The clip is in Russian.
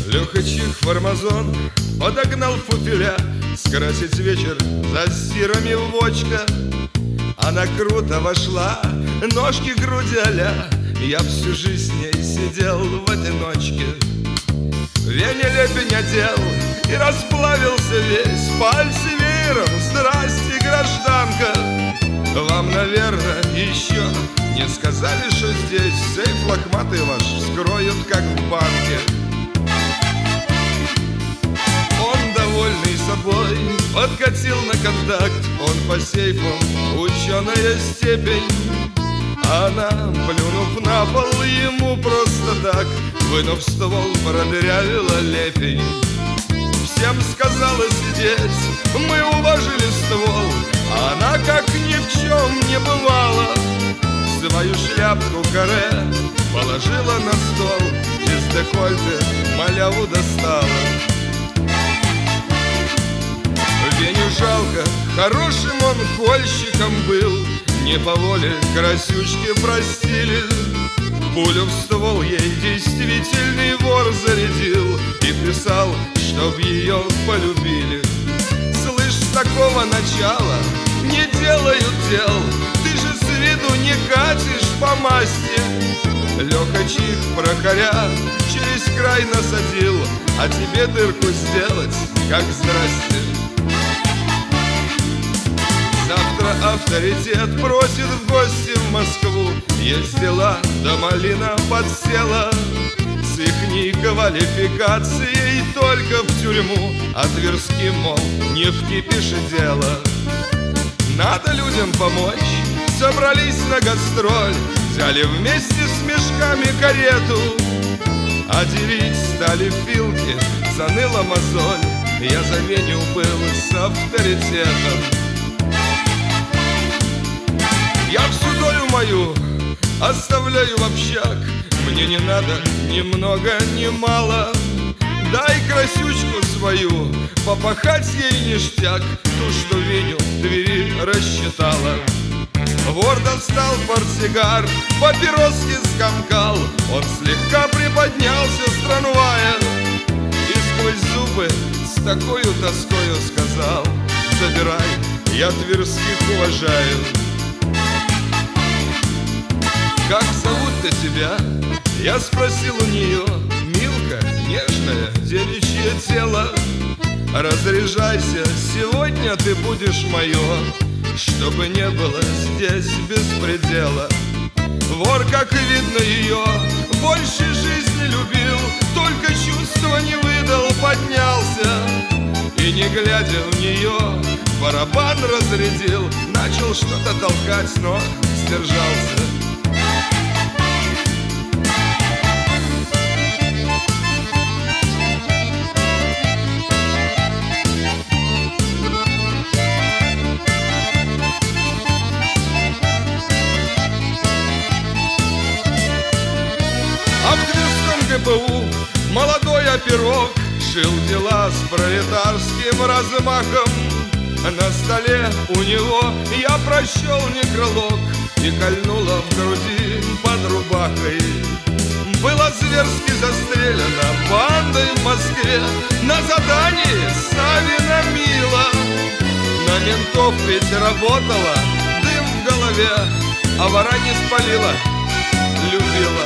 Леха Чих фармазон подогнал футиля скрасить вечер за стирами вочка. Она круто вошла, ножки, груди а-ля. Я всю жизнь с ней сидел в одиночке. Вене лепень одел и расплавился весь. Пальцы веером, здрасте, гражданка. Вам, наверное, еще не сказали, что здесь сейф лохматый ваш вскроют, как в банке. Он, довольный собой, подкатил на контакт. Он по сейфу ученая степень. Она, плюнув на пол, ему просто так, вынув ствол, продырявила лепень. Всем сказала сидеть, мы уложили ствол. Она, как ни в чем не бывало, свою шляпку каре положила на стол. Из декольте маляву достала. Веню жалко, хорошим он кольщиком был. Не по воле красючки простили. Пулю в ствол ей действительный вор зарядил и писал, чтоб ее полюбили. Слышь, с такого начала не делают дел. Ты же с виду не катишь по масти. Леха Чих прохоря через край насадил, а тебе дырку сделать, как здрасте. Завтра авторитет просит в гости в Москву. Есть дела, да малина подсела. С ихней квалификацией только в тюрьму. А Тверским, мол, не в кипише дело. Надо людям помочь, собрались на гастроль. Взяли вместе с мешками карету. А делить стали филки, заныла мозоль. Я за Веню был с авторитетом. Я всю долю мою оставляю в общак. Мне не надо ни много, ни мало. Дай красючку свою, попахать ей ништяк. Ту, что Веню в Твери рассчитала. Вор достал портсигар, папироски скомкал. Он слегка приподнялся, странувая, и сквозь зубы с такою тоскою сказал: забирай, я тверских уважаю. Как зовут-то тебя? Я спросил у нее. Милка, нежное девичье тело. Разряжайся, сегодня ты будешь мое, чтобы не было здесь беспредела. Вор, как видно, ее больше жизни любил, только чувства не выдал, поднялся и, не глядя в нее, барабан разрядил. Начал что-то толкать, но сдержался. А в Тверском ГПУ молодой оперок шил дела с пролетарским размахом. На столе у него я прочел некролог, и кольнуло в груди под рубахой. Была зверски застрелена бандой в Москве на задании Савина Мила. На ментов ведь работала, дым в голове, а вора не спалила, любила.